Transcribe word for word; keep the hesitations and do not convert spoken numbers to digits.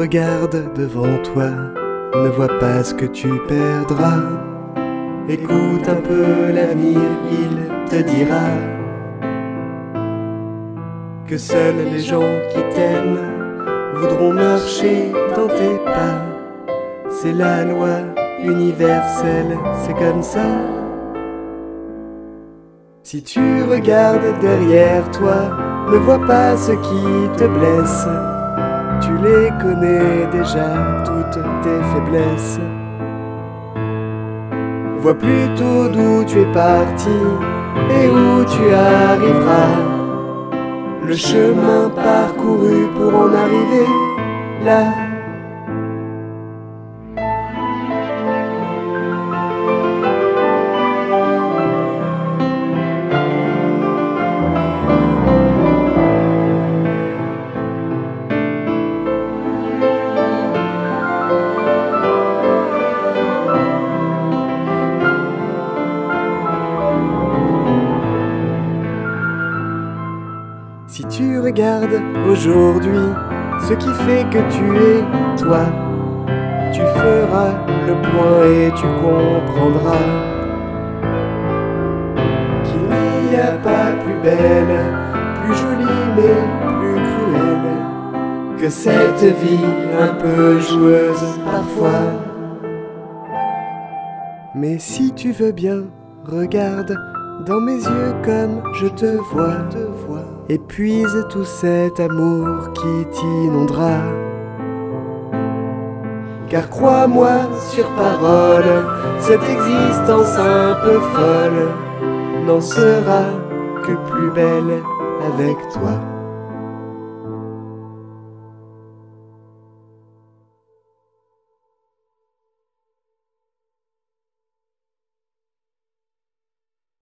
regardes devant toi, ne vois pas ce que tu perdras. Écoute un peu l'avenir, il te dira que seuls les gens qui t'aiment voudront marcher dans tes pas. C'est la loi universelle, c'est comme ça. Si tu regardes derrière toi, ne vois pas ce qui te blesse. Tu les connais déjà, toutes tes faiblesses. Vois plutôt d'où tu es parti et où tu arriveras. Le chemin parcouru pour en arriver là. Si tu regardes aujourd'hui ce qui fait que tu es toi, tu feras le point et tu comprendras qu'il n'y a pas plus belle, plus jolie mais plus cruelle que cette vie un peu joueuse parfois. Mais si tu veux bien, regarde dans mes yeux comme je te vois, te vois. Épuise tout cet amour qui t'inondera. Car crois-moi sur parole, cette existence un peu folle n'en sera que plus belle avec toi.